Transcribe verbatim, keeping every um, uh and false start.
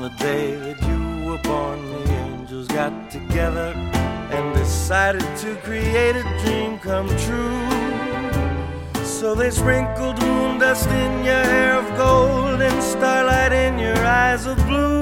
the day that you were born, the angels got together and decided to create a dream come true. So they sprinkled moon dust in your hair of gold and starlight in your eyes of blue.